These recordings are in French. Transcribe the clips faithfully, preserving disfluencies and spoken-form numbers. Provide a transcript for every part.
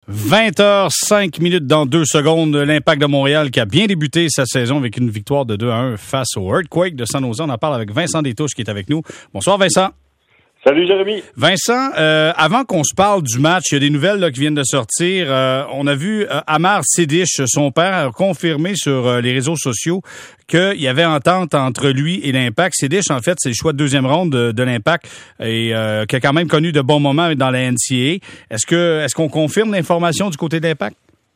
vingt heures cinq minutes dans deux secondes. L'Impact de Montréal qui a bien débuté sa saison avec une victoire de deux à un face au Earthquake de San Jose. On en parle avec Vincent Détouche qui est avec nous. Bonsoir Vincent. Salut Jérémy. Vincent, euh, avant qu'on se parle du match, il y a des nouvelles là, qui viennent de sortir. Euh, on a vu euh, Amar Sejdić, son père, a confirmé sur euh, les réseaux sociaux qu'il y avait entente entre lui et l'Impact. Sejdić, en fait, c'est le choix de deuxième ronde de, de l'Impact et euh, qui a quand même connu de bons moments dans la N C A A. Est-ce que est-ce qu'on confirme l'information du côté de l'Impact?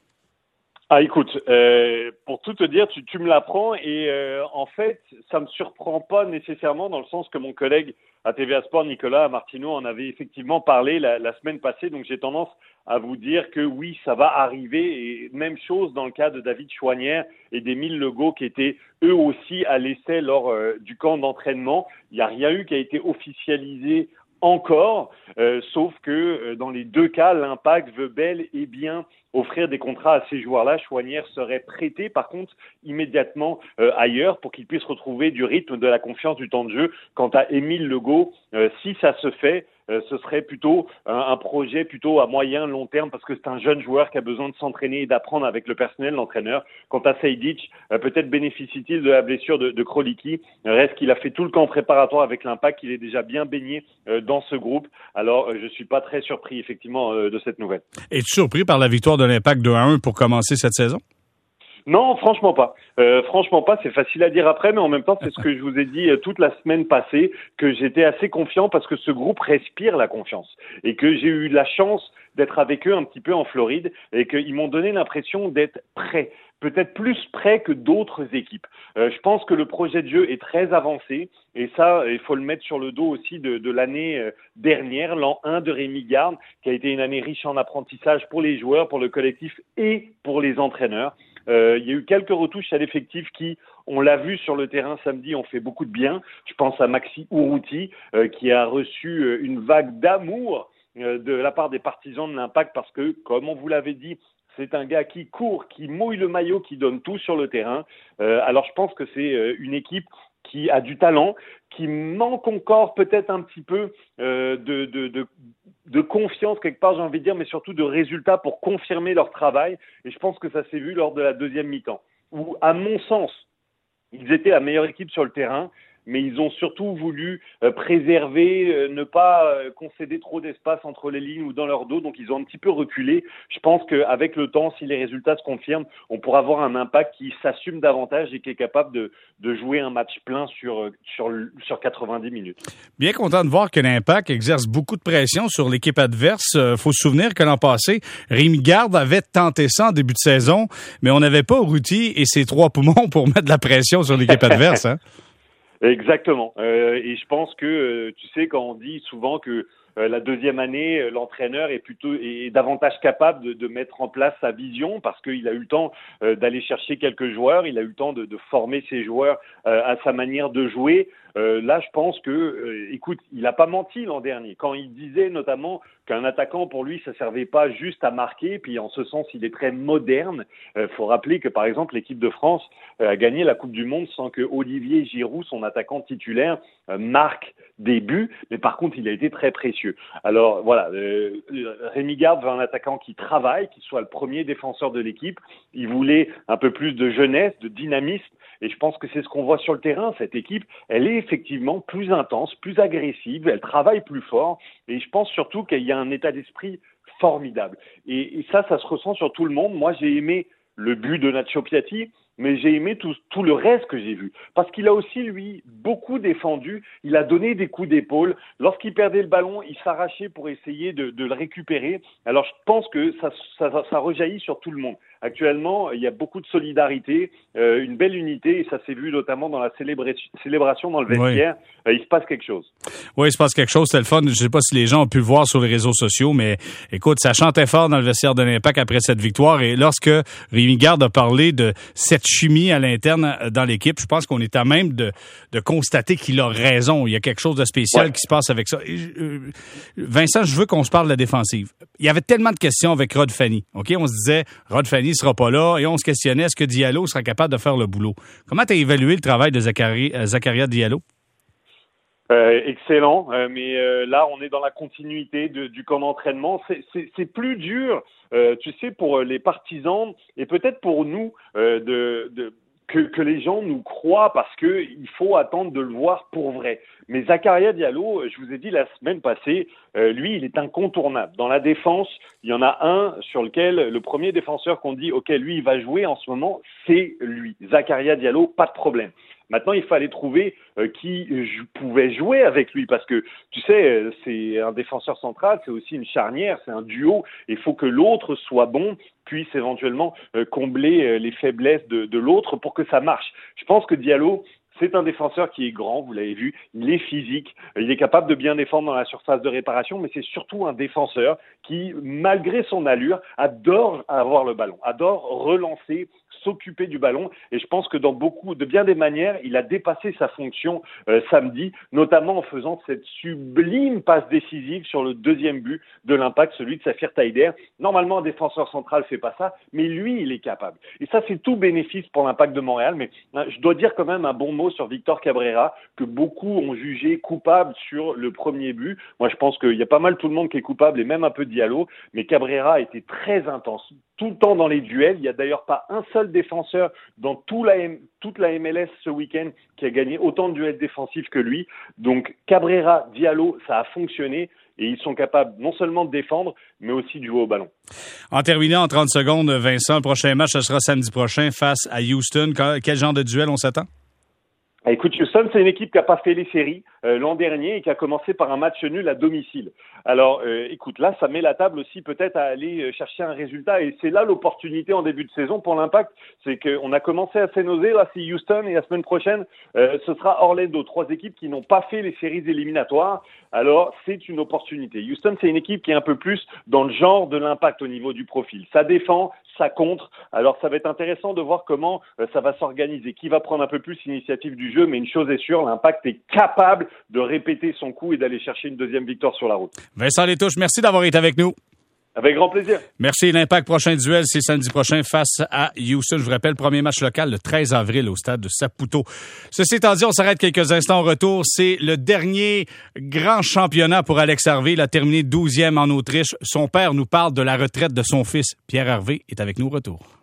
Ah écoute, euh, pour tout te dire, tu, tu me l'apprends et euh, en fait, ça me surprend pas nécessairement dans le sens que mon collègue à T V A Sport, Nicolas Martineau, en avait effectivement parlé la, la semaine passée. Donc j'ai tendance à vous dire que oui, ça va arriver. Et même chose dans le cas de David Choinière et d'Émile Legault qui étaient eux aussi à l'essai lors euh, du camp d'entraînement. Il n'y a rien eu qui a été officialisé encore, euh, sauf que euh, dans les deux cas, l'Impact veut bel et bien offrir des contrats à ces joueurs-là. Choinière serait prêté, par contre, immédiatement euh, ailleurs pour qu'il puisse retrouver du rythme, de la confiance, du temps de jeu. Quant à Émile Legault, euh, si ça se fait, euh, ce serait plutôt un, un projet plutôt à moyen, long terme, parce que c'est un jeune joueur qui a besoin de s'entraîner et d'apprendre avec le personnel, l'entraîneur. Quant à Sejdić, euh, peut-être bénéficie-t-il de la blessure de, de Kroliki. Reste qu'il a fait tout le camp préparatoire avec l'Impact, qu'il est déjà bien baigné euh, dans ce groupe. Alors, euh, je suis pas très surpris, effectivement, euh, de cette nouvelle. Es-tu surpris par la victoire de l'Impact deux à un pour commencer cette saison? Non, franchement pas. Euh, franchement pas, c'est facile à dire après, mais en même temps, c'est ce que je vous ai dit euh, toute la semaine passée, que j'étais assez confiant parce que ce groupe respire la confiance et que j'ai eu la chance d'être avec eux un petit peu en Floride et qu'ils m'ont donné l'impression d'être prêts, peut-être plus prêts que d'autres équipes. Euh, je pense que le projet de jeu est très avancé et ça, il faut le mettre sur le dos aussi de, de l'année euh, dernière, l'an un de Rémi Garde, qui a été une année riche en apprentissage pour les joueurs, pour le collectif et pour les entraîneurs. Euh, il y a eu quelques retouches à l'effectif qui, on l'a vu sur le terrain samedi, ont fait beaucoup de bien. Je pense à Maxi Urruti euh, qui a reçu euh, une vague d'amour euh, de la part des partisans de l'Impact parce que, comme on vous l'avait dit, c'est un gars qui court, qui mouille le maillot, qui donne tout sur le terrain. Euh, alors je pense que c'est euh, une équipe qui a du talent, qui manque encore peut-être un petit peu euh, de, de, de, de confiance quelque part, j'ai envie de dire, mais surtout de résultats pour confirmer leur travail. Et je pense que ça s'est vu lors de la deuxième mi-temps, où, à mon sens, ils étaient la meilleure équipe sur le terrain, mais ils ont surtout voulu euh, préserver, euh, ne pas euh, concéder trop d'espace entre les lignes ou dans leur dos, donc ils ont un petit peu reculé. Je pense qu'avec le temps, si les résultats se confirment, on pourra avoir un Impact qui s'assume davantage et qui est capable de, de jouer un match plein sur, sur, sur quatre-vingt-dix minutes. Bien content de voir que l'Impact exerce beaucoup de pression sur l'équipe adverse. Il faut se souvenir que l'an passé, Rémi Garde avait tenté ça en début de saison, mais on n'avait pas Urruti et ses trois poumons pour mettre de la pression sur l'équipe adverse, hein? Exactement. Euh, et je pense que, euh, tu sais, quand on dit souvent que euh, la deuxième année, euh, l'entraîneur est plutôt est davantage capable de, de mettre en place sa vision parce qu'il a eu le temps euh, d'aller chercher quelques joueurs, il a eu le temps de, de former ses joueurs euh, à sa manière de jouer. Euh, là, je pense que, euh, écoute, il n'a pas menti l'an dernier quand il disait notamment qu'un attaquant pour lui, ça servait pas juste à marquer. Puis en ce sens, il est très moderne. Il euh, faut rappeler que par exemple, l'équipe de France euh, a gagné la Coupe du Monde sans que Olivier Giroud, son attaquant titulaire, euh, marque des buts. Mais par contre, il a été très précieux. Alors voilà, euh, Rémi Garde veut un attaquant qui travaille, qui soit le premier défenseur de l'équipe. Il voulait un peu plus de jeunesse, de dynamisme. Et je pense que c'est ce qu'on voit sur le terrain. Cette équipe, elle est effectivement plus intense, plus agressive, elle travaille plus fort. Et je pense surtout qu'il y a un état d'esprit formidable. Et, et ça, ça se ressent sur tout le monde. Moi, j'ai aimé le but de Nacho Piatti, mais j'ai aimé tout, tout le reste que j'ai vu. Parce qu'il a aussi, lui, beaucoup défendu. Il a donné des coups d'épaule. Lorsqu'il perdait le ballon, il s'arrachait pour essayer de, de le récupérer. Alors, je pense que ça, ça, ça rejaillit sur tout le monde. Actuellement, il y a beaucoup de solidarité, euh, une belle unité, et ça s'est vu notamment dans la célébra- célébration dans le vestiaire. Oui. Euh, il se passe quelque chose. Oui, il se passe quelque chose, c'est le fun. Je ne sais pas si les gens ont pu le voir sur les réseaux sociaux, mais écoute, ça chantait fort dans le vestiaire de l'Impact après cette victoire. Et lorsque Rémi Garde a parlé de cette chimie à l'interne dans l'équipe, je pense qu'on est à même de, de constater qu'il a raison. Il y a quelque chose de spécial ouais. qui se passe avec ça. Et, euh, Vincent, je veux qu'on se parle de la défensive. Il y avait tellement de questions avec Rod Fanny. OK, on se disait, Rod Fanny sera pas là, et on se questionnait, est-ce que Diallo sera capable de faire le boulot? Comment tu as évalué le travail de Zachari, Zakaria Diallo? Euh, excellent, euh, mais euh, là on est dans la continuité de, du camp d'entraînement. C'est, c'est, c'est plus dur, euh, tu sais, pour les partisans et peut-être pour nous euh, de, de que, que les gens nous croient parce que il faut attendre de le voir pour vrai. Mais Zakaria Diallo, je vous ai dit la semaine passée, euh, lui il est incontournable. Dans la défense, il y en a un sur lequel le premier défenseur qu'on dit ok lui il va jouer en ce moment, c'est lui. Zakaria Diallo, pas de problème. Maintenant, il fallait trouver euh, qui je pouvais jouer avec lui parce que, tu sais, euh, c'est un défenseur central, c'est aussi une charnière, c'est un duo. Il faut que l'autre soit bon, puisse éventuellement euh, combler euh, les faiblesses de, de l'autre pour que ça marche. Je pense que Diallo, c'est un défenseur qui est grand, vous l'avez vu, il est physique, il est capable de bien défendre dans la surface de réparation, mais c'est surtout un défenseur qui, malgré son allure, adore avoir le ballon, adore relancer, s'occuper du ballon, et je pense que dans beaucoup, de bien des manières, il a dépassé sa fonction euh, samedi, notamment en faisant cette sublime passe décisive sur le deuxième but de l'Impact, celui de Safir Taider. Normalement, un défenseur central fait pas ça, mais lui, il est capable. Et ça, c'est tout bénéfice pour l'Impact de Montréal, mais hein, je dois dire quand même un bon mot sur Victor Cabrera, que beaucoup ont jugé coupable sur le premier but. Moi, je pense qu'il y a pas mal tout le monde qui est coupable, et même un peu Diallo, mais Cabrera a été très intense, tout le temps dans les duels. Il n'y a d'ailleurs pas un seul défenseur dans tout la M- toute la M L S ce week-end qui a gagné autant de duels défensifs que lui. Donc Cabrera, Diallo, ça a fonctionné. Et ils sont capables non seulement de défendre, mais aussi de jouer au ballon. En terminant en trente secondes, Vincent, le prochain match, ce sera samedi prochain face à Houston. Quel genre de duel on s'attend? Écoute, Houston, c'est une équipe qui n'a pas fait les séries euh, l'an dernier et qui a commencé par un match nul à domicile. Alors, euh, écoute, là, ça met la table aussi peut-être à aller chercher un résultat. Et c'est là l'opportunité en début de saison pour l'Impact. C'est qu'on a commencé à s'énoser. Là, c'est Houston et la semaine prochaine, euh, ce sera Orlando. Trois équipes qui n'ont pas fait les séries éliminatoires. Alors, c'est une opportunité. Houston, c'est une équipe qui est un peu plus dans le genre de l'Impact au niveau du profil. Ça défend, ça contre. Alors, ça va être intéressant de voir comment euh, ça va s'organiser. Qui va prendre un peu plus l'initiative du jeu, mais une chose est sûre, l'Impact est capable de répéter son coup et d'aller chercher une deuxième victoire sur la route. Vincent Létouche, merci d'avoir été avec nous. Avec grand plaisir. Merci. L'Impact, prochain duel, c'est samedi prochain face à Houston. Je vous rappelle, premier match local le treize avril au stade de Saputo. Ceci étant dit, on s'arrête quelques instants au retour. C'est le dernier grand championnat pour Alex Harvey. Il a terminé douzième en Autriche. Son père nous parle de la retraite de son fils. Pierre Harvey est avec nous au retour.